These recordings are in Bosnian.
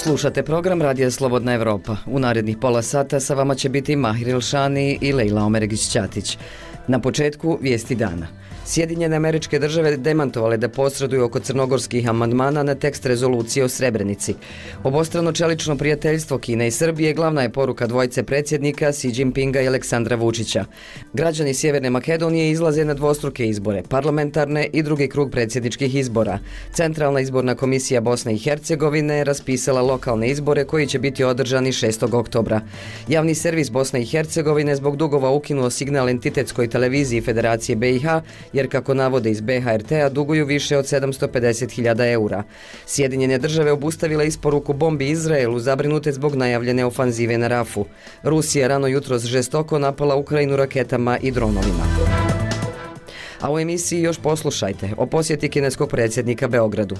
Slušate program Radija Slobodna Evropa. U narednih pola sata sa vama će biti Mahir Ilšani i Lejla Omeregić-Ćatić. Na početku vijesti dana. Sjedinjene Američke Države demantovale da posreduju oko crnogorskih amandmana na tekst rezolucije o Srebrenici. Obostrano čelično prijateljstvo Kine i Srbije glavna je poruka dvojice predsjednika Xi Jinpinga i Aleksandra Vučića. Građani Sjeverne Makedonije izlaze na dvostruke izbore, parlamentarne i drugi krug predsjedničkih izbora. Centralna izborna komisija Bosne i Hercegovine je raspisala lokalne izbore koji će biti održani 6. oktobra. Javni servis Bosne i Hercegovine zbog dugova ukinuo signal entitetskoj televiziji Federacije BiH, jer kako navode iz BHRT-a duguju više od 750.000 eura. Sjedinjene Države obustavile isporuku bombi Izraelu zabrinute zbog najavljene ofanzive na Rafu. Rusija rano jutros žestoko napala Ukrajinu raketama i dronovima. A u emisiji još poslušajte o posjeti kineskog predsjednika Beogradu.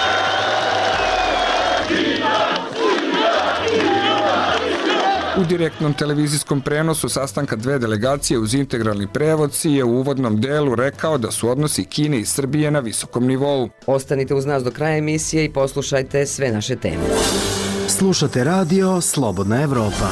U direktnom televizijskom prenosu sastanka dve delegacije uz integralni prevod si je u uvodnom delu rekao da su odnosi Kine i Srbije na visokom nivou. Ostanite uz nas do kraja emisije i poslušajte sve naše teme. Slušate radio Slobodna Evropa.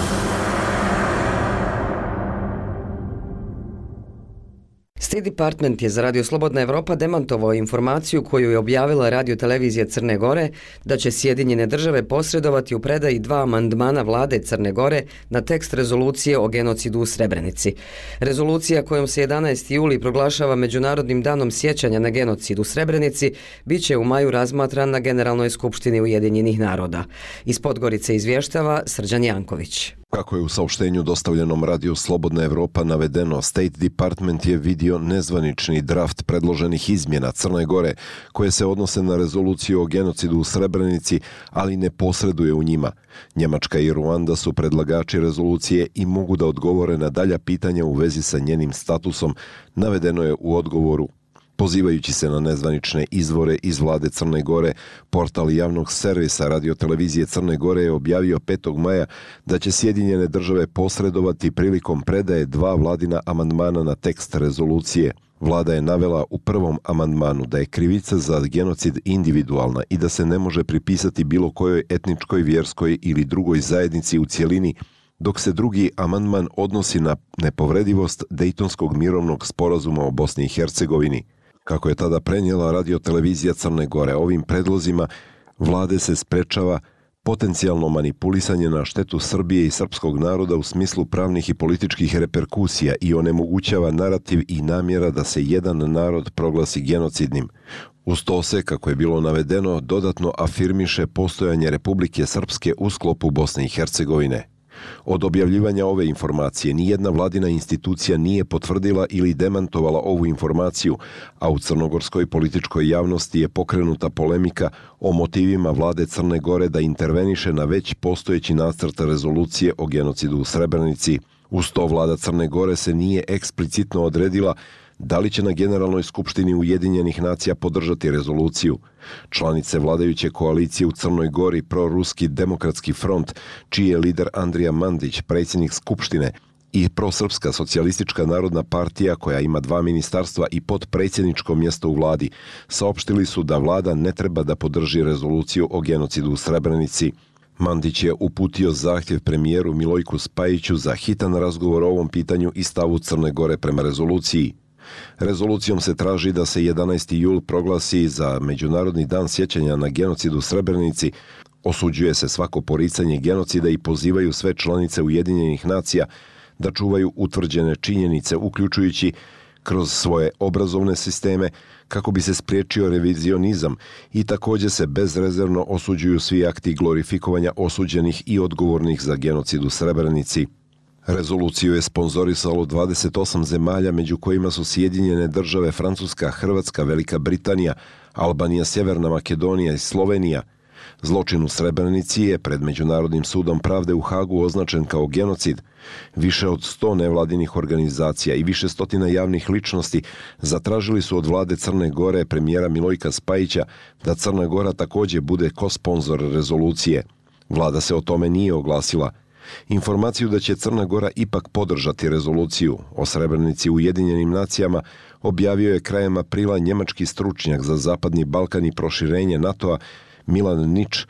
State Department je za Radio Slobodna Evropa demantovao informaciju koju je objavila radiotelevizija Crne Gore da će Sjedinjene Države posredovati u predaji 2 amandmana vlade Crne Gore na tekst rezolucije o genocidu u Srebrenici. Rezolucija kojom se 11. juli proglašava Međunarodnim danom sjećanja na genocid u Srebrenici biće u maju razmatran na Generalnoj skupštini Ujedinjenih naroda. Iz Podgorice izvještava Srđan Janković. Kako je u saopštenju dostavljenom Radio Slobodna Evropa navedeno, State Department je vidio nezvanični draft predloženih izmjena Crne Gore koje se odnose na rezoluciju o genocidu u Srebrenici, ali ne posreduje u njima. Njemačka i Ruanda su predlagači rezolucije i mogu da odgovore na dalja pitanja u vezi sa njenim statusom, navedeno je u odgovoru. Pozivajući se na nezvanične izvore iz vlade Crne Gore, portal javnog servisa radiotelevizije Crne Gore je objavio 5. maja da će Sjedinjene Države posredovati prilikom predaje 2 vladina amandmana na tekst rezolucije. Vlada je navela u prvom amandmanu da je krivica za genocid individualna i da se ne može pripisati bilo kojoj etničkoj, vjerskoj ili drugoj zajednici u cjelini, dok se drugi amandman odnosi na nepovredivost Dejtonskog mirovnog sporazuma o Bosni i Hercegovini. Kako je tada prenijela radiotelevizija Crne Gore, ovim predlozima vlade se sprečava potencijalno manipulisanje na štetu Srbije i srpskog naroda u smislu pravnih i političkih reperkusija i onemogućava narativ i namjera da se jedan narod proglasi genocidnim. Uz to se, kako je bilo navedeno, dodatno afirmiše postojanje Republike Srpske u sklopu Bosne i Hercegovine. Od objavljivanja ove informacije nijedna vladina institucija nije potvrdila ili demantovala ovu informaciju, a u crnogorskoj političkoj javnosti je pokrenuta polemika o motivima vlade Crne Gore da interveniše na već postojeći nacrt rezolucije o genocidu u Srebrenici. Uz to vlada Crne Gore se nije eksplicitno odredila da li će na Generalnoj skupštini Ujedinjenih nacija podržati rezoluciju. Članice vladajuće koalicije u Crnoj Gori, proruski demokratski front, čiji je lider Andrija Mandić, predsjednik skupštine, i prosrpska socijalistička narodna partija koja ima 2 ministarstva i potpredsjedničko mjesto u vladi, saopštili su da vlada ne treba da podrži rezoluciju o genocidu u Srebrenici. Mandić je uputio zahtjev premijeru Milojku Spajiću za hitan razgovor o ovom pitanju i stavu Crne Gore prema rezoluciji. Rezolucijom se traži da se 11. jul proglasi za Međunarodni dan sjećanja na genocid u Srebrenici, osuđuje se svako poricanje genocida i pozivaju sve članice Ujedinjenih nacija da čuvaju utvrđene činjenice, uključujući kroz svoje obrazovne sisteme, kako bi se spriječio revizionizam, i također se bezrezervno osuđuju svi akti glorifikovanja osuđenih i odgovornih za genocid u Srebrenici. Rezoluciju je sponzorisalo 28 zemalja, među kojima su Sjedinjene Države, Francuska, Hrvatska, Velika Britanija, Albanija, Sjeverna Makedonija i Slovenija. Zločin u Srebrenici je pred Međunarodnim sudom pravde u Hagu označen kao genocid. Više od 100 nevladinih organizacija i više stotina javnih ličnosti zatražili su od vlade Crne Gore premijera Milojka Spajića da Crna Gora također bude kosponzor rezolucije. Vlada se o tome nije oglasila. Informaciju da će Crna Gora ipak podržati rezoluciju o Srebrenici u Ujedinjenim nacijama objavio je krajem aprila njemački stručnjak za Zapadni Balkan i proširenje NATO-a Milan Nič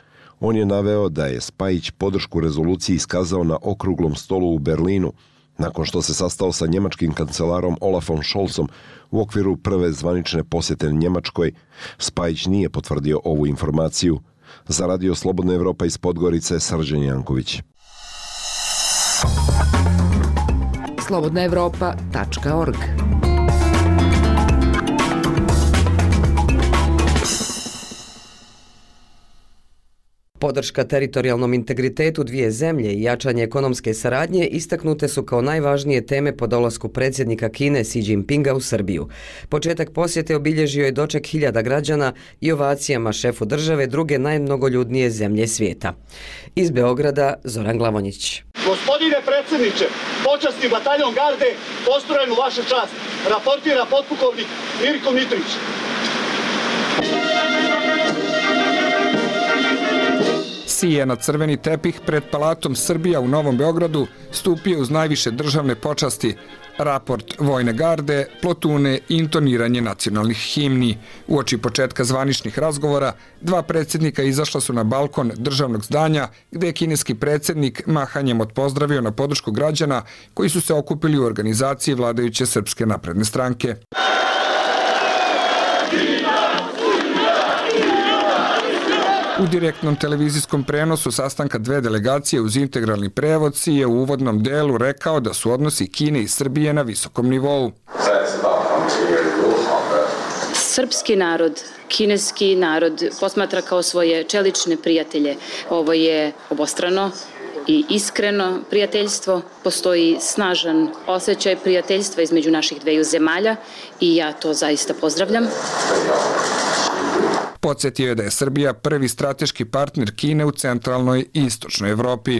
On je naveo da je Spajić podršku rezoluciji iskazao na okruglom stolu u Berlinu, nakon što se sastao sa njemačkim kancelarom Olafom Scholzom u okviru prve zvanične posjete Njemačkoj. Spajić nije potvrdio ovu informaciju. Za Radio Slobodna Evropa iz Podgorice, Srđan Janković. slobodnaevropa.org. Podrška teritorijalnom integritetu dvije zemlje i jačanje ekonomske saradnje istaknute su kao najvažnije teme po dolasku predsjednika Kine Xi Jinpinga u Srbiju. Početak posjete obilježio je doček hiljada građana i ovacijama šefu države druge najmnogoljudnije zemlje svijeta. Iz Beograda, Zoran Glavonjić. Gospodine predsjedniče, počasni bataljon garde postrojen u vašu čast, raportira potpukovnik Mirko Mitrić. Sije na crveni tepih pred Palatom Srbija u Novom Beogradu stupio uz najviše državne počasti, raport vojne garde, plotune i intoniranje nacionalnih himni. Uoči početka zvaničnih razgovora, dva predsjednika izašla su na balkon državnog zdanja, gde je kineski predsjednik mahanjem odpozdravio na podršku građana koji su se okupili u organizaciji vladajuće Srpske napredne stranke. U direktnom televizijskom prenosu sastanka dve delegacije uz integralni prevod Xi je u uvodnom delu rekao da su odnosi Kine i Srbije na visokom nivou. Srpski narod, kineski narod posmatra kao svoje čelične prijatelje. Ovo je obostrano i iskreno prijateljstvo. Postoji snažan osjećaj prijateljstva između naših dveju zemalja i ja to zaista pozdravljam. Podsjetio je da je Srbija prvi strateški partner Kine u centralnoj i istočnoj Evropi.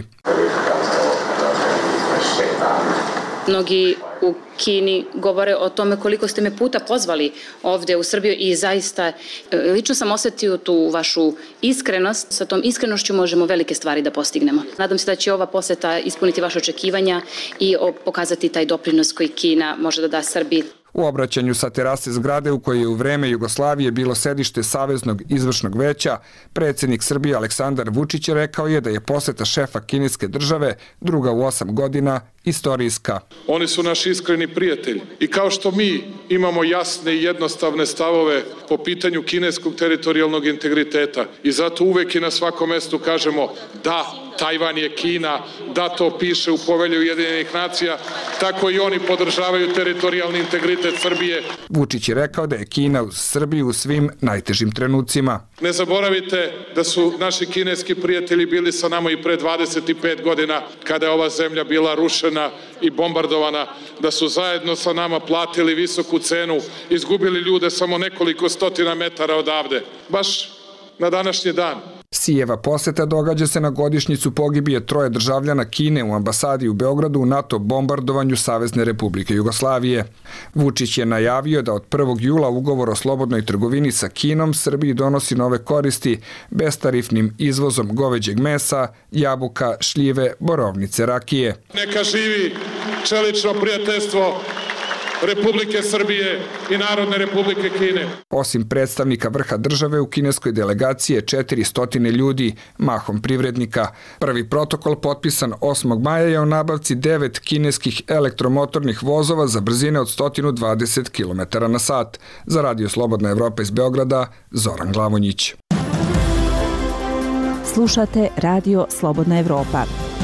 Mnogi u Kini govore o tome koliko ste me puta pozvali ovdje u Srbiju i zaista lično sam osjetio tu vašu iskrenost. Sa tom iskrenošću možemo velike stvari da postignemo. Nadam se da će ova posjeta ispuniti vaše očekivanja i pokazati taj doprinos koji Kina može da da Srbiji. U obraćanju sa terase zgrade u kojoj je u vreme Jugoslavije bilo sedište Saveznog izvršnog veća, predsjednik Srbije Aleksandar Vučić rekao je da je posjeta šefa kineske države, druga u 8 godina, istorijska. Oni su naši iskreni prijatelji i kao što mi imamo jasne i jednostavne stavove po pitanju kineskog teritorijalnog integriteta i zato uvek i na svakom mestu kažemo da, Tajvan je Kina, da to piše u Povelji Ujedinjenih nacija, tako i oni podržavaju teritorijalni integritet Srbije. Vučić je rekao da je Kina uz Srbiju u svim najtežim trenucima. Ne zaboravite da su naši kineski prijatelji bili sa nama i pre 25 godina kada je ova zemlja bila rušena i bombardovana, da su zajedno sa nama platili visoku cenu, izgubili ljude samo nekoliko stotina metara odavde. Baš na današnji dan. Xijeva posjeta događa se na godišnjicu pogibije 3 državljana Kine u ambasadi u Beogradu u NATO bombardovanju Savezne Republike Jugoslavije. Vučić je najavio da od 1. jula ugovor o slobodnoj trgovini sa Kinom Srbiji donosi nove koristi bestarifnim izvozom goveđeg mesa, jabuka, šljive, borovnice, rakije. Neka živi čelično prijateljstvo Republike Srbije i Narodne Republike Kine. Osim predstavnika vrha države u kineskoj delegaciji je 400 ljudi, mahom privrednika. Prvi protokol potpisan 8. maja je o nabavci 9 kineskih elektromotornih vozova za brzine od 120 km/h. Za Radio Slobodna Evropa iz Beograda, Zoran Glavonjić. Slušate Radio Slobodna Evropa.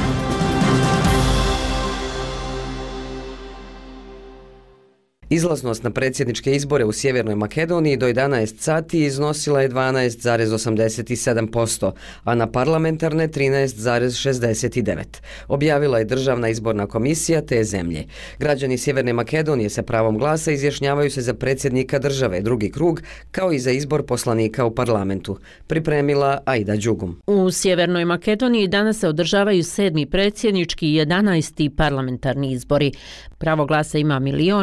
Izlaznost na predsjedničke izbore u Sjevernoj Makedoniji do 11 sati iznosila je 12,87%, a na parlamentarne 13,69%. Objavila je Državna izborna komisija te zemlje. Građani Sjeverne Makedonije sa pravom glasa izjašnjavaju se za predsjednika države, drugi krug, kao i za izbor poslanika u parlamentu. Pripremila Aida Đugum. U Sjevernoj Makedoniji danas se održavaju 7. predsjednički i 11. parlamentarni izbori. Pravo glasa ima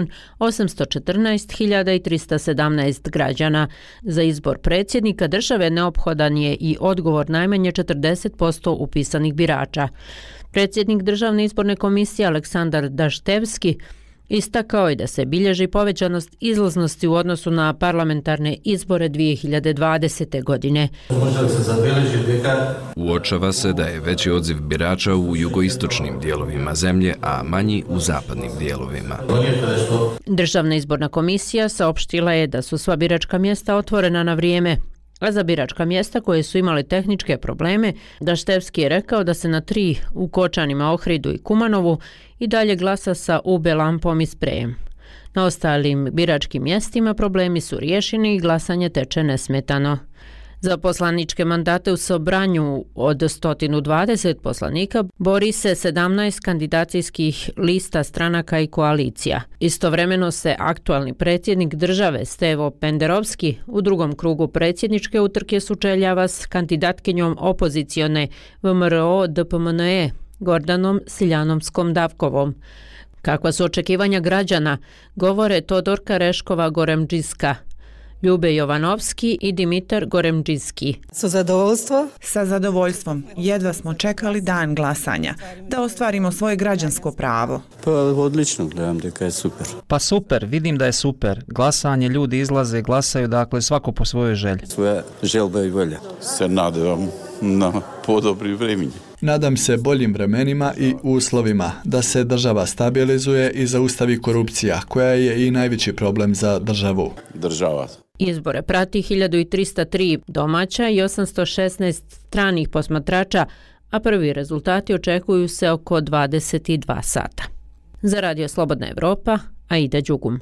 1.814.317 građana. Za izbor predsjednika države neophodan je i odgovor najmanje 40% upisanih birača. Predsjednik Državne izborne komisije Aleksandar Daštevski Istakao je da se bilježi povećanost izlaznosti u odnosu na parlamentarne izbore 2020. godine. Uočava se da je veći odziv birača u jugoistočnim dijelovima zemlje, a manji u zapadnim dijelovima. Državna izborna komisija saopštila je da su sva biračka mjesta otvorena na vrijeme, a za biračka mjesta koje su imale tehničke probleme, Daštevski je rekao da se na 3 u Kočanima, Ohridu i Kumanovu i dalje glasa sa UB lampom i sprejem. Na ostalim biračkim mjestima problemi su riješeni i glasanje teče nesmetano. Za poslaničke mandate u Sobranju od 120 poslanika bori se 17 kandidacijskih lista stranaka i koalicija. Istovremeno se aktualni predsjednik države Stevo Penderovski u drugom krugu predsjedničke utrke sučeljava s kandidatkinjom opozicione VMRO DPMNE Gordanom Siljanomskom Davkovom. Kakva su očekivanja građana, govore Todorka Reškova-Goremđiska, Ljube Jovanovski i Dimitar Goremđiski. Sa zadovoljstvom. Jedva smo čekali dan glasanja, da ostvarimo svoje građansko pravo. Pa odlično, gledam da je super. Pa super, vidim da je super. Glasanje, ljudi izlaze, glasaju, dakle svako po svojoj želji. Svoja želba i volja. Se nadam na podobri vremeni. Nadam se boljim vremenima i uslovima, da se država stabilizuje i zaustavi korupcija, koja je i najveći problem za državu. Izbore prati 1303 domaća i 816 stranih posmatrača, a prvi rezultati očekuju se oko 22 sata. Za Radio Slobodna Evropa, Aida Đugum.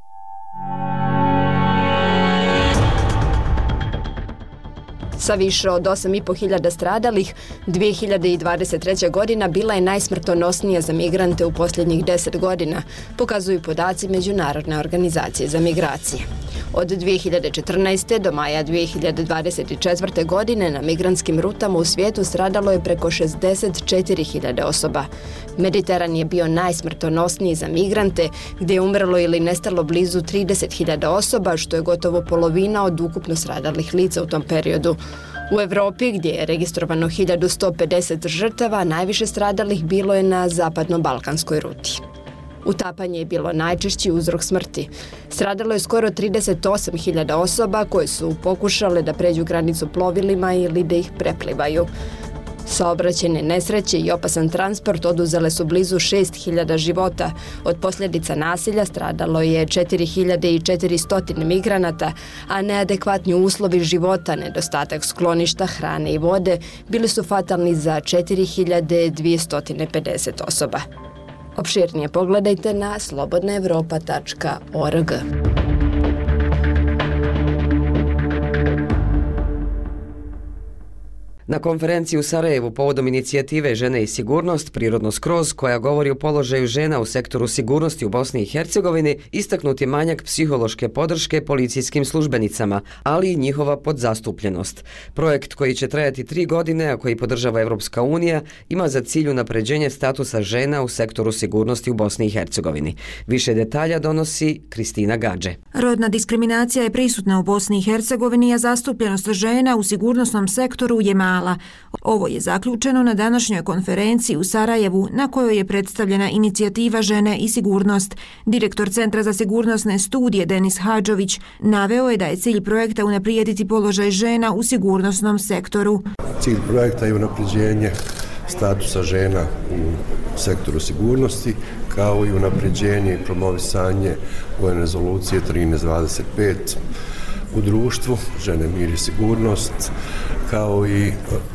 Sa više od 8.500 stradalih, 2023. godina bila je najsmrtonosnija za migrante u posljednjih 10 godina, pokazuju podaci Međunarodne organizacije za migracije. Od 2014. do maja 2024. godine na migrantskim rutama u svijetu stradalo je preko 64.000 osoba. Mediteran je bio najsmrtonosniji za migrante, gdje je umrlo ili nestalo blizu 30.000 osoba, što je gotovo polovina od ukupno stradalih lica u tom periodu. U Europi, gdje je registrovano 1150 žrtava, najviše stradalih bilo je na zapadno-balkanskoj ruti. Utapanje je bilo najčešći uzrok smrti. Stradalo je skoro 38.000 osoba koje su pokušale da pređu granicu plovilima ili da ih preplivaju. Saobraćajne nesreće i opasan transport oduzele su blizu 6.000 života. Od posljedica nasilja stradalo je 4.400 migranata, a neadekvatni uslovi života, nedostatak skloništa, hrane i vode bili su fatalni za 4.250 osoba. Opširnije pogledajte na slobodnaevropa.org. Na konferenciji u Sarajevu povodom inicijative Žene i sigurnost, prirodno skroz, koja govori o položaju žena u sektoru sigurnosti u Bosni i Hercegovini, istaknut je manjak psihološke podrške policijskim službenicama, ali i njihova podzastupljenost. Projekt koji će trajati 3 godine, a koji podržava Evropska unija, ima za cilj unapređenje statusa žena u sektoru sigurnosti u Bosni i Hercegovini. Više detalja donosi Kristina Gadže. Rodna diskriminacija je prisutna u Bosni i Hercegovini, a zastupljenost žena u sigurnosnom sektoru je mala. Ovo je zaključeno na današnjoj konferenciji u Sarajevu, na kojoj je predstavljena inicijativa Žene i sigurnost. Direktor Centra za sigurnosne studije Denis Hadžović naveo je da je cilj projekta unaprijediti položaj žena u sigurnosnom sektoru. Cilj projekta je unapređenje statusa žena u sektoru sigurnosti, kao i unapređenje i promovisanje UN rezolucije 1325 u društvu, žene, mir i sigurnost, kao i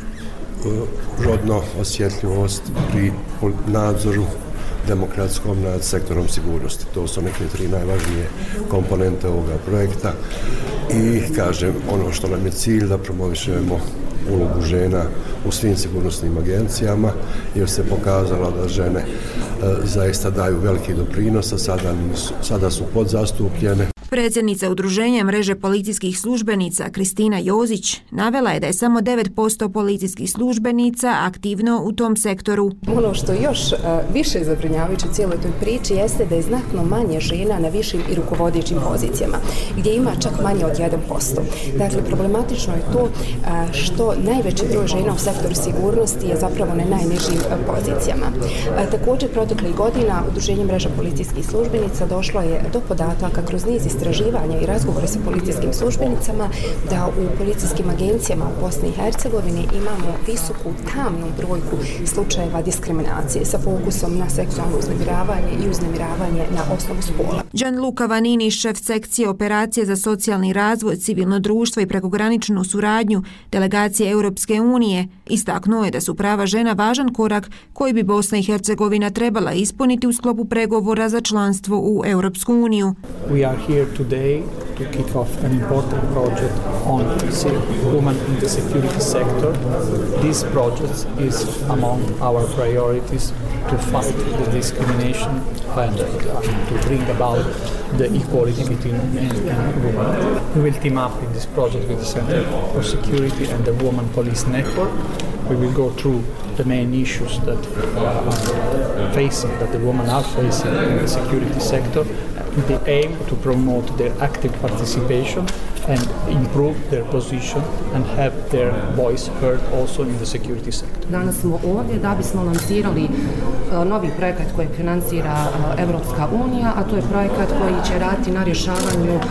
rodno osjetljivost pri nadzoru demokratskom nad sektorom sigurnosti. To su neke 3 najvažnije komponente ovoga projekta i kažem, ono što nam je cilj da promovišemo ulogu žena u svim sigurnosnim agencijama, jer se pokazalo da žene zaista daju veliki doprinos, a sada su podzastupljene. Predsjednica Udruženja mreže policijskih službenica Kristina Jozić navela je da je samo 9% policijskih službenica aktivno u tom sektoru. Ono što još više zabrinjavajuće u cijeloj toj priči jeste da je znatno manje žena na višim i rukovodećim pozicijama, gdje ima čak manje od 1%. Dakle, problematično je to što najveći broj žena u sektoru sigurnosti je zapravo na najnižim pozicijama. Također, proteklih godina Udruženje mreža policijskih službenica došlo je do podataka kroz niz istraživanja i razgovore sa policijskim službenicama da u policijskim agencijama u Bosni i Hercegovini imamo visoku tamnu brojku slučajeva diskriminacije sa fokusom na seksualno uznemiravanje i uznemiravanje na osnovu spola. Gianluca Vanini, šef sekcije operacije za socijalni razvoj, civilno društvo i prekograničnu suradnju delegacije Europske unije, istaknuo je da su prava žena važan korak koji bi Bosna i Hercegovina trebala ispuniti u sklopu pregovora za članstvo u Europsku uniju. We are here today to kick off an important project on women in the security sector. This project is among our priorities to fight the discrimination and to bring about the equality between men and women. We will team up in this project with the Center for Security and the Women Police Network. We will go through the main issues that the women are facing in the security sector, with the aim to promote their active participation and improve their position and have their voice heard also in the security sector. Danas smo ovdje da bismo lansirali novi projekat koji financira Evropska unija, a to je projekat koji će raditi na rješavanju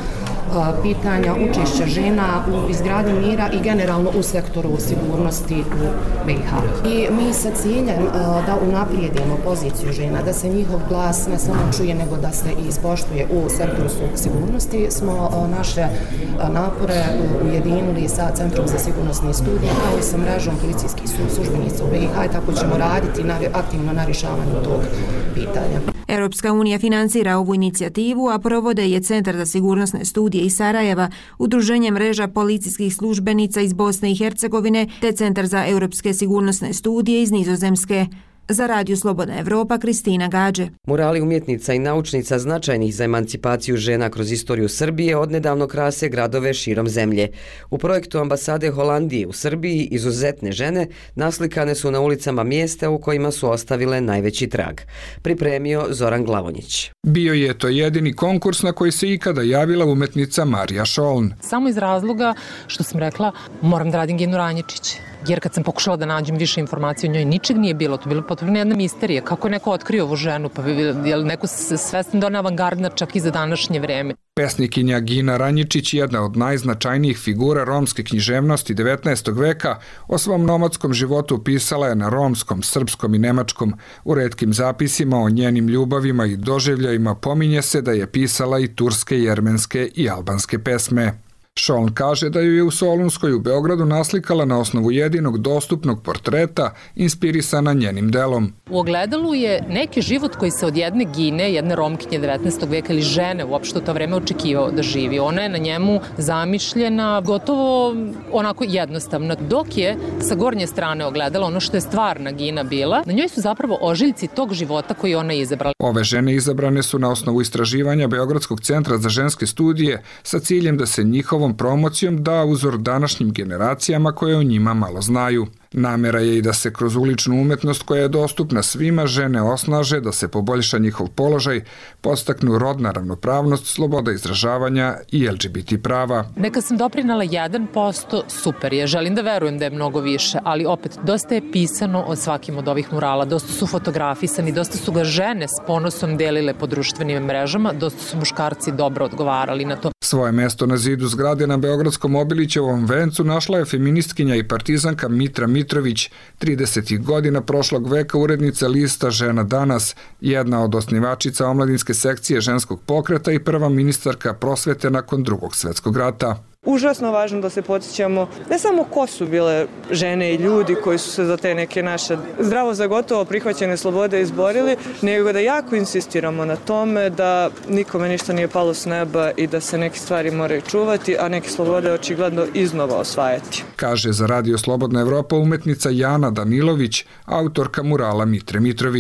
pitanja učešća žena u izgradnji mira i generalno u sektoru sigurnosti u BiH. I mi sa ciljem da unaprijedimo poziciju žena, da se njihov glas ne samo čuje, nego da se i ispoštuje u sektoru sigurnosti, smo naše napore ujedinili sa Centrom za sigurnosne studije kao i sa mrežom policijskih službenica u BiH i tako ćemo raditi aktivno na rješavanju tog pitanja. Europska unija financira ovu inicijativu, a provode je Centar za sigurnosne studije iz Sarajeva, Udruženje mreža policijskih službenica iz Bosne i Hercegovine te Centar za europske sigurnosne studije iz Nizozemske. Za Radio Slobodna Evropa, Kristina Gađe. Murali umjetnica i naučnica značajnih za emancipaciju žena kroz istoriju Srbije odnedavno krase gradove širom zemlje. U projektu ambasade Holandije u Srbiji izuzetne žene naslikane su na ulicama mjesta u kojima su ostavile najveći trag. Pripremio Zoran Glavonjić. Bio je to jedini konkurs na koji se ikada javila umjetnica Marija Šoln. Samo iz razloga što sam rekla moram da radim Ginu Ranječić. Jer kad sam pokušala da nađem više informacije o njoj, ničeg nije bilo. To je bila potpuno jedna misterija. Kako je neko otkrio ovu ženu? Pa je li neko svestan da ona avangardna čak i za današnje vreme? Pesnikinja Gina Ranjičić, jedna od najznačajnijih figura romske književnosti 19. veka, o svom nomadskom životu pisala je na romskom, srpskom i nemačkom. U retkim zapisima o njenim ljubavima i doživljajima pominje se da je pisala i turske, jermenske i albanske pesme. Šoln kaže da ju je u Solunskoj u Beogradu naslikala na osnovu jedinog dostupnog portreta inspirisana njenim delom. U ogledalu je neki život koji se od jedne Gine, jedne Romkinje 19. veka ili žene uopšte u to vreme očekivao da živi. Ona je na njemu zamišljena gotovo onako jednostavno. Dok je sa gornje strane ogledala ono što je stvarna Gina bila, na njoj su zapravo ožiljci tog života koji ona je izabrala. Ove žene izabrane su na osnovu istraživanja Beogradskog centra za ženske studije sa ciljem da se njihovom promocijom da uzor današnjim generacijama koje o njima malo znaju. Namjera je i da se kroz uličnu umjetnost koja je dostupna svima žene osnaže, da se poboljša njihov položaj, podstaknu rodna ravnopravnost, sloboda izražavanja i LGBT prava. Neka sam doprinala 1%, super je, želim da verujem da je mnogo više, ali opet dosta je pisano od svakim od ovih murala, dosta su fotografisani, dosta su ga žene s ponosom delile po društvenim mrežama, dosta su muškarci dobro odgovarali na to. Svoje mesto na zidu zgrade na Beogradskom Obilićevom vencu našla je feministkinja i partizanka Mitra Mitrović, 30. godina prošlog veka urednica lista Žena danas, jedna od osnivačica omladinske sekcije ženskog pokreta i prva ministarka prosvete nakon Drugog svjetskog rata. Užasno važno da se podsjećamo ne samo ko su bile žene i ljudi koji su se za te neke naše zdravo za gotovo prihvaćene slobode izborili, nego da jako insistiramo na tome da nikome ništa nije palo s neba i da se neke stvari moraju čuvati, a neke slobode očigledno iznova osvajati. Kaže za Radio Slobodna Evropa umetnica Jana Danilović, autorka murala Mitre Mitrović.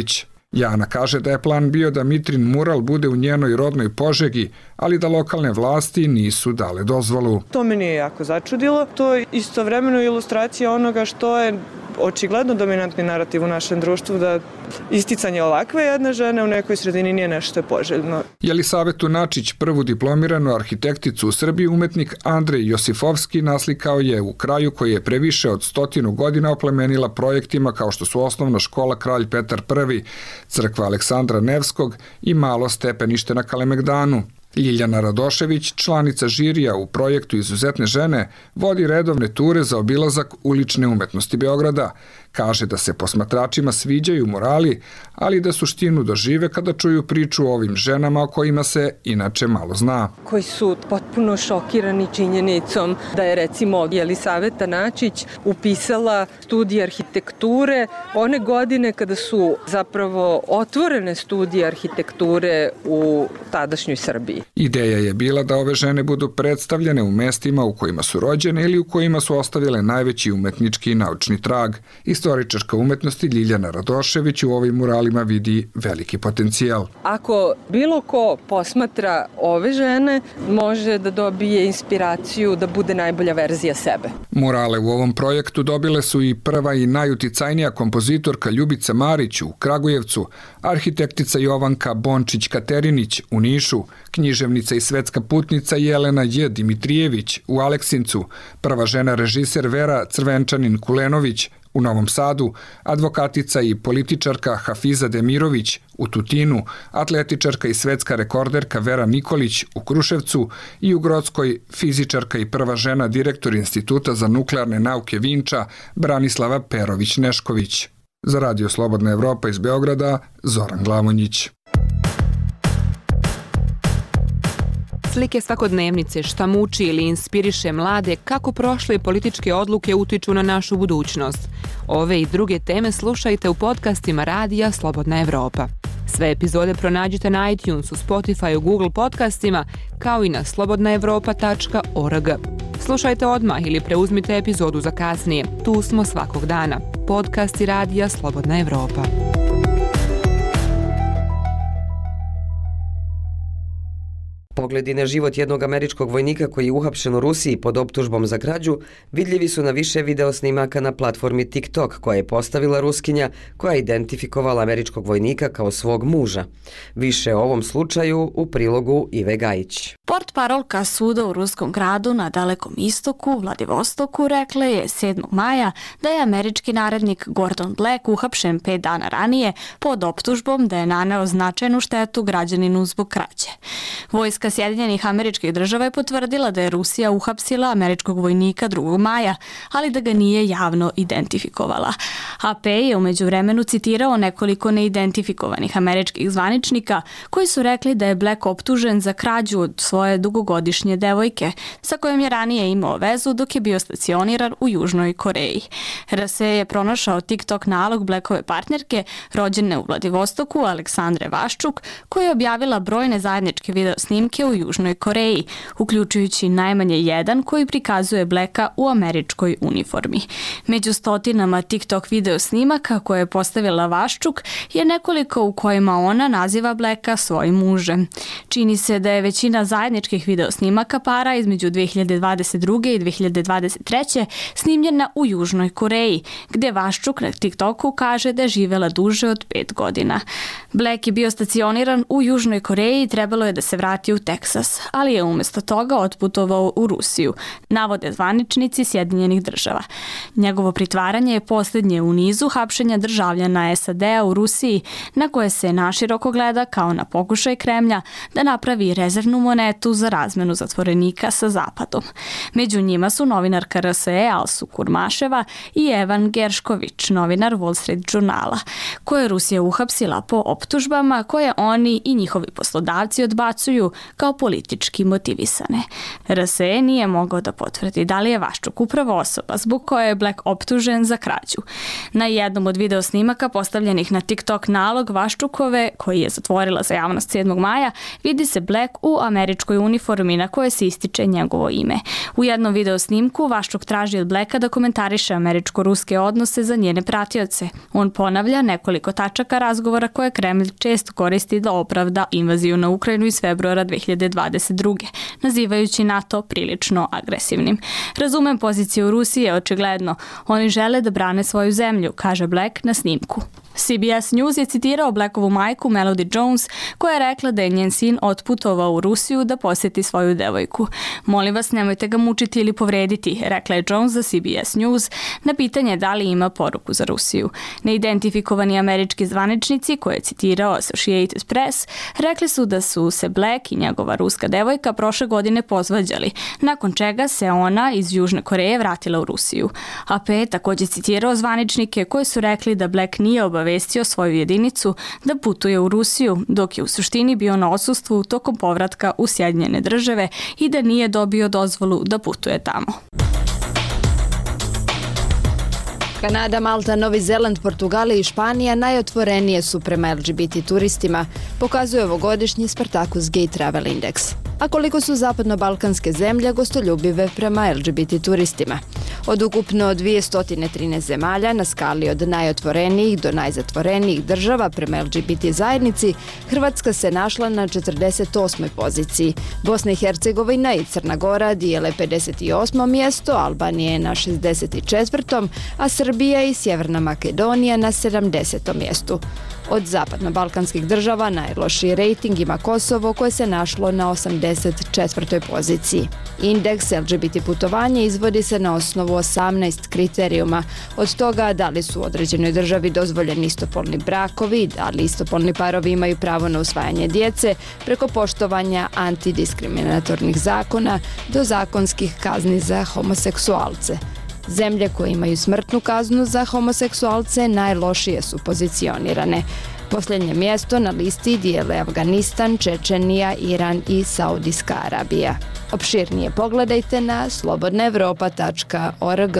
Jana kaže da je plan bio da Mitrin mural bude u njenoj rodnoj Požegi, ali da lokalne vlasti nisu dale dozvolu. To me nije jako začudilo. To je istovremeno ilustracija onoga što je očigledno dominantni narativ u našem društvu, da isticanje ovakve jedne žene u nekoj sredini nije nešto poželjno. Jelisavetu Načić, prvu diplomiranu arhitekticu u Srbiji, umetnik Andrej Josifovski naslikao je u kraju koji je previše od 100 godina oplemenila projektima kao što su Osnovna škola Kralj Petar I, crkva Aleksandra Nevskog i malo stepenište na Kalemegdanu. Ljiljana Radošević, članica žirija u projektu Izuzetne žene, vodi redovne ture za obilazak ulične umetnosti Beograda. Kaže da se posmatračima sviđaju murali, ali da suštinu dožive kada čuju priču o ovim ženama o kojima se inače malo zna. Koji su potpuno šokirani činjenicom da je recimo Jelisaveta Načić upisala studije arhitekture one godine kada su zapravo otvorene studije arhitekture u tadašnjoj Srbiji. Ideja je bila da ove žene budu predstavljene u mestima u kojima su rođene ili u kojima su ostavile najveći umetnički i naučni trag. Istoričarka umetnosti Ljiljana Radošević u ovim muralima vidi veliki potencijal. Ako bilo ko posmatra ove žene, može da dobije inspiraciju da bude najbolja verzija sebe. Murale u ovom projektu dobile su i prva i najuticajnija kompozitorka Ljubica Marić u Kragujevcu, arhitektica Jovanka Bončić-Katerinić u Nišu, književnica i svetska putnica Jelena J. Dimitrijević u Aleksincu, prva žena režiser Vera Crvenčanin-Kulenović u Novom Sadu, advokatica i političarka Hafiza Demirović u Tutinu, atletičarka i svetska rekorderka Vera Nikolić u Kruševcu i u Grockoj fizičarka i prva žena direktor Instituta za nuklearne nauke Vinča Branislava Perović-Nešković. Za Radio Slobodna Evropa iz Beograda, Zoran Glavonjić. Slike svakodnevnice, šta muči ili inspiriše mlade, kako prošle političke odluke utiču na našu budućnost. Ove i druge teme slušajte u podcastima Radija Slobodna Evropa. Sve epizode pronađite na iTunesu, Spotifyu, Google podcastima, kao i na slobodnaevropa.org. Slušajte odmah ili preuzmite epizodu za kasnije. Tu smo svakog dana. Podcasti Radija Slobodna Evropa. Pogledi na život jednog američkog vojnika koji je uhapšen u Rusiji pod optužbom za krađu vidljivi su na više video snimaka na platformi TikTok koja je postavila Ruskinja koja je identifikovala američkog vojnika kao svog muža. Više o ovom slučaju u prilogu Ive Gajić. Portparolka suda u ruskom gradu na Dalekom istoku, Vladivostoku, rekla je 7. maja da je američki narednik Gordon Black uhapšen 5 dana ranije pod optužbom da je naneo značajnu štetu građaninu zbog krađe. Vojska Sjedinjenih Američkih Država je potvrdila da je Rusija uhapsila američkog vojnika 2. maja, ali da ga nije javno identifikovala. AP je u međuvremenu citirao nekoliko neidentifikovanih američkih zvaničnika koji su rekli da je Black optužen za krađu od svoje dugogodišnje devojke, sa kojom je ranije imao vezu dok je bio stacioniran u Južnoj Koreji. RS je pronašao TikTok nalog Blackove partnerke, rođene u Vladivostoku, Aleksandre Vaščuk, koja je objavila brojne zajedničke video snimke u Južnoj Koreji, uključujući najmanje jedan koji prikazuje Blacka u američkoj uniformi. Među stotinama TikTok video snimaka koje je postavila Vaščuk je nekoliko u kojima ona naziva Blacka svojim mužem. Čini se da je većina zajedničkih video snimaka para između 2022. i 2023. snimljena u Južnoj Koreji, gde Vaščuk na TikToku kaže da je živela duže od 5 godina. Black je bio stacioniran u Južnoj Koreji i trebalo je da se vrati u Teksas, ali je umjesto toga otputovao u Rusiju, navode zvaničnici Sjedinjenih Država. Njegovo pritvaranje je posljednje u nizu hapšenja državljana SAD-a u Rusiji, na koje se naširoko gleda kao na pokušaj Kremlja da napravi rezervnu monetu za razmenu zatvorenika sa Zapadom. Među njima su novinarka RSE Alsu Kurmaševa i Evan Geršković, novinar Wall Street Journala, koje Rusija uhapsila po optužbama koje oni i njihovi poslodavci odbacuju označuju kao politički motivisane. RSE nije mogao da potvrdi da li je Vaščuk upravo osoba zbog koje je Black optužen za krađu. Na jednom od video snimaka postavljenih na TikTok nalog Vaščukove, koji je zatvorila za javnost 7. maja, vidi se Black u američkoj uniformi na kojoj se ističe njegovo ime. U jednom video snimku Vaščuk traži od Blacka da komentariše američko-ruske odnose za njene pratioce. On ponavlja nekoliko tačaka razgovora koje Kremlj često koristi da opravda invaziju na Ukrajinu iz februara 2022. nazivajući NATO prilično agresivnim. Razumem poziciju Rusije, očigledno. Oni žele da brane svoju zemlju, kaže Black na snimku. CBS News je citirao Blackovu majku Melody Jones, koja je rekla da je njen sin otputovao u Rusiju da posjeti svoju devojku. Molim vas, nemojte ga mučiti ili povrediti, rekla je Jones za CBS News na pitanje da li ima poruku za Rusiju. Neidentifikovani američki zvaničnici, koje je citirao Associated Press, rekli su da su se Black i njegova ruska devojka prošle godine posvađali, nakon čega se ona iz Južne Koreje vratila u Rusiju. AP je također citirao zvaničnike koji su rekli da Black nije obavestio svoju jedinicu da putuje u Rusiju, dok je u suštini bio na odsustvu tokom povratka u Sjedinjene Države i da nije dobio dozvolu da putuje tamo. Kanada, Malta, Novi Zeland, Portugal i Španija najotvorenije su prema LGBT turistima, pokazuje ovogodišnji Spartacus Gay Travel Index. A koliko su zapadno-balkanske zemlje gostoljubive prema LGBT turistima? Od ukupno 213 zemalja na skali od najotvorenijih do najzatvorenijih država prema LGBT zajednici, Hrvatska se našla na 48. poziciji. Bosna i Hercegovina i Crna Gora dijele 58. mjesto, Albanija je na 64. a Srbija i Sjeverna Makedonija na 70. mjestu. Od zapadno-balkanskih država najlošiji rejting ima Kosovo, koje se našlo na 84. poziciji. Indeks LGBT putovanja izvodi se na osnovu 18 kriterijuma. Od toga da li su u određenoj državi dozvoljeni istopolni brakovi, da li istopolni parovi imaju pravo na usvajanje djece, preko poštovanja antidiskriminatornih zakona do zakonskih kazni za homoseksualce. Zemlje koje imaju smrtnu kaznu za homoseksualce najlošije su pozicionirane. Posljednje mjesto na listi dijele Afganistan, Čečenija, Iran i Saudijska Arabija. Opširnije pogledajte na slobodnaevropa.org.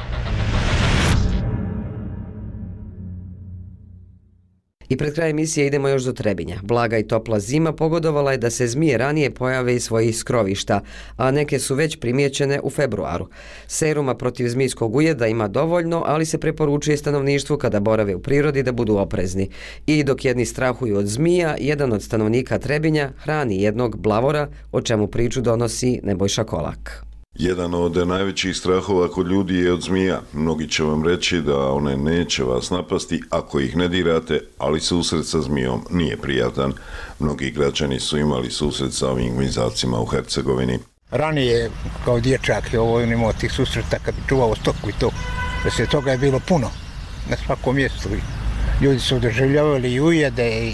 I pred kraj emisije idemo još do Trebinja. Blaga i topla zima pogodovala je da se zmije ranije pojave iz svojih skrovišta, a neke su već primijećene u februaru. Seruma protiv zmijskog ujeda ima dovoljno, ali se preporučuje stanovništvu kada borave u prirodi da budu oprezni. I dok jedni strahuju od zmija, jedan od stanovnika Trebinja hrani jednog blavora, o čemu priču donosi Nebojša Kolak. Jedan od najvećih strahova kod ljudi je od zmija. Mnogi će vam reći da one neće vas napasti ako ih ne dirate, ali susret sa zmijom nije prijatan. Mnogi građani su imali susret sa ovim gmizacima u Hercegovini. Ranije, kao dječak, ovo je imao tih susreta kad bi čuvao stoku i to. Da se toga je bilo puno na svakom mjestu. Ljudi su doživljavali i ujede i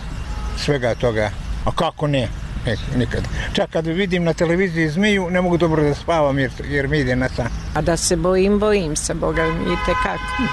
svega toga. A kako ne? Nikad. Čak kad vidim na televiziji zmiju, ne mogu dobro da spavam jer mi ide na san. A da se bojim se, Boga mi itekako.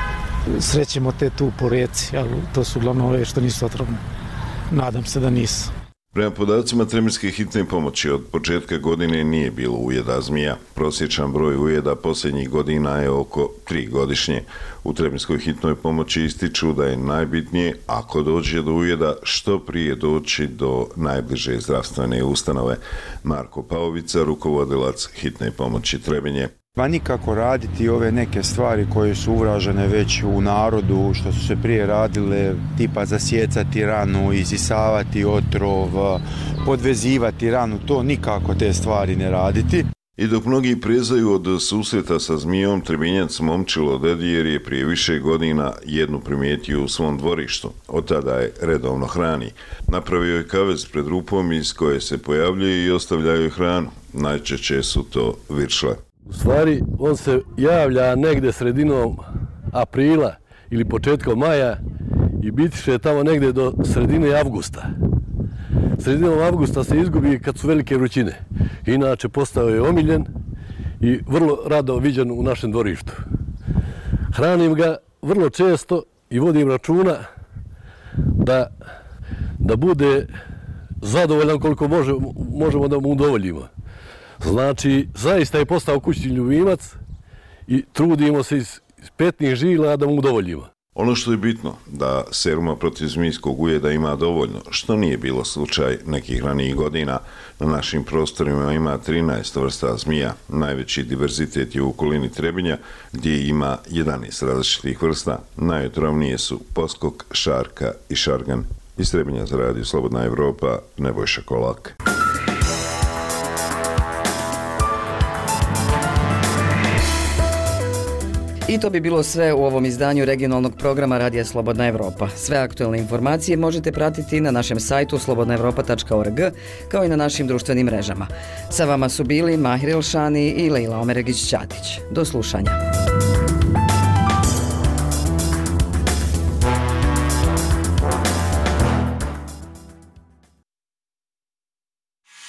Srećemo te tu po reci, ali to su uglavnom ove što nisu otrovne. Nadam se da nisu. Prema podacima Trebinjske hitne pomoći, od početka godine nije bilo ujeda zmija. Prosječan broj ujeda posljednjih godina je oko 3 godišnje. U Trebinjskoj hitnoj pomoći ističu da je najbitnije, ako dođe do ujeda, što prije doći do najbliže zdravstvene ustanove. Marko Paovica, rukovodilac hitne pomoći Trebinje. Pa nikako raditi ove neke stvari koje su uvražene već u narodu, što su se prije radile, tipa zasjecati ranu, isisavati otrov, podvezivati ranu, to nikako te stvari ne raditi. I dok mnogi prezaju od susreta sa zmijom, Trebinjac Momčilo Dedijer je prije više godina jednu primijetio u svom dvorištu. Od tada je redovno hrani. Napravio je kavez pred rupom iz koje se pojavljuje i ostavljaju hranu. Najčešće su to viršle. U stvari, on se javlja negde sredinom aprila ili početkom maja i bitiše tamo negde do sredine avgusta. Sredinom avgusta se izgubi kad su velike vrućine. Inače, postao je omiljen i vrlo rado viđen u našem dvorištu. Hranim ga vrlo često i vodim računa da bude zadovoljan koliko možemo da mu udovoljimo. Znači, zaista je postao kućni ljubimac i trudimo se iz petnih žila da mu udovoljimo. Ono što je bitno, da seruma protiv zmijskog ujeda ima dovoljno, što nije bilo slučaj nekih ranijih godina. Na našim prostorima ima 13 vrsta zmija, najveći diverzitet je u okolini Trebinja, gdje ima 11 različitih vrsta. Najotrovnije su poskok, šarka i šargan. Iz Trebinja za radio Slobodna Evropa, Nebojša Kolak. I to bi bilo sve u ovom izdanju regionalnog programa Radija Slobodna Evropa. Sve aktualne informacije možete pratiti na našem sajtu slobodnaevropa.org, kao i na našim društvenim mrežama. Sa vama su bili Mahir Elšani i Lejla Omeregić-Ćatić. Do slušanja.